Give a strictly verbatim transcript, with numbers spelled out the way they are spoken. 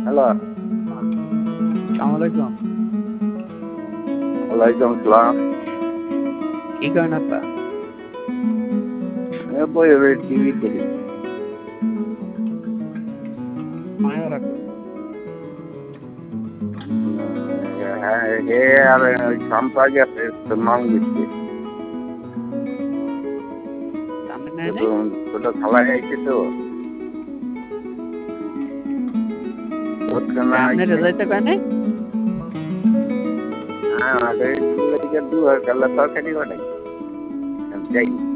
Hello. সালাম আলাইকুম। ওয়ালাইকুম সালাম। কি করেন আপা? এ বইয়ে বইয়ে টিভি দেখি। মায়া রাখো। হ্যাঁ, হে আর ওই শাম্পা গেছে তো মাং দিচ্ছে। সামনে নেয় নাই? ছোট ছোট খালা আইছে তো। হচ্ছে না সামনে আইছে। রেজাইতে কয় নাই? হ্যাঁ, আমাদের দু হাজার কাল্লা তরকারি বানাই। যাই।